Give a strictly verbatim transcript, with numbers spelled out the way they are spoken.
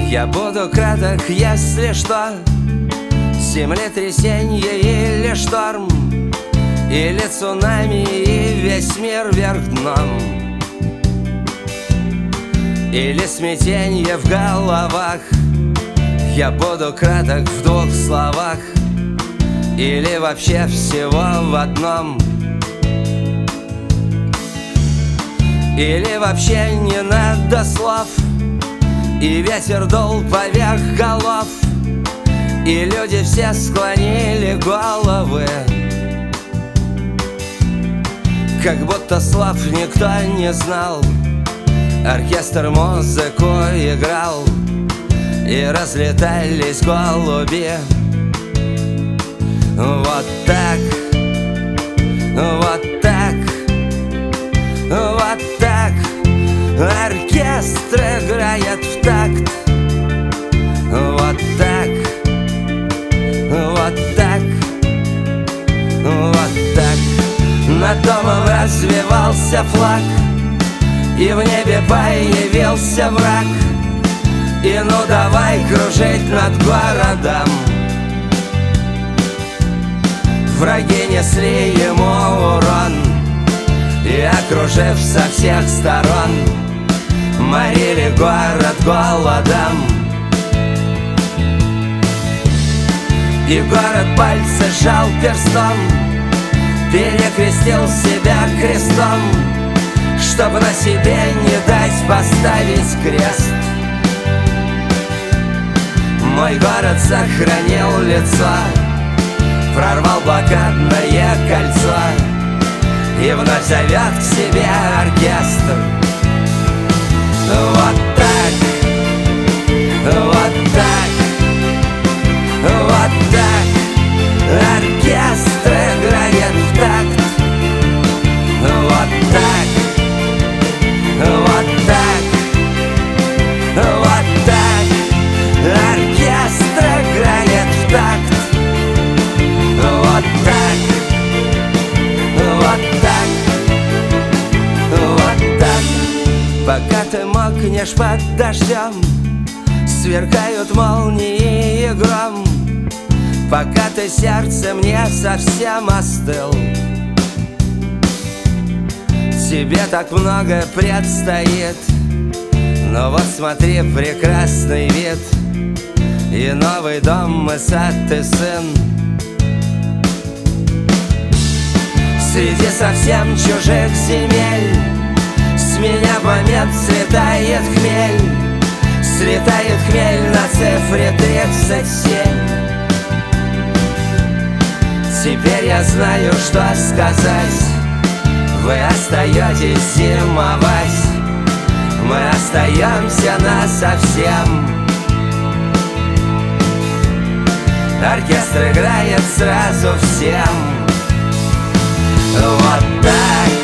Я буду краток, если что. Землетрясенье или шторм, или цунами, и весь мир вверх дном, или смятенье в головах. Я буду краток в двух словах, или вообще всего в одном, или вообще не надо слов, и ветер дул поверх голов, и люди все склонили головы, как будто слов никто не знал. Оркестр музыку играл, и разлетались голуби. Вот так, вот так, вот так оркестр играет в такт. Вот так, вот так, вот так. Над домом развивался флаг, и в небе появился враг. И ну давай кружить над городом. Враги несли ему урон, и, окружив со всех сторон, морили город голодом. И город пальцы сжал перстом, перекрестил себя крестом, чтоб на себе не дать поставить крест. Мой город сохранил лицо, прорвал блокадное кольцо и вновь зовет к себе оркестр. Вот так, вот так, вот так оркестр играет в такт. Вот так, вот так, вот так оркестр играет в такт. Вот так, вот так, вот так. Пока ты мокнешь под дождем, сверкают молнии и гром. Пока ты сердцем не совсем остыл, тебе так много предстоит. Но вот смотри, прекрасный вид, и новый дом, и сад, и сын. Среди совсем чужих земель с меня в момент слетает хмель. Слетает хмель на цифре тридцать семь. Теперь я знаю, что сказать. Вы остаетесь зимовать, мы остаемся насовсем. Оркестр играет сразу всем. Вот так.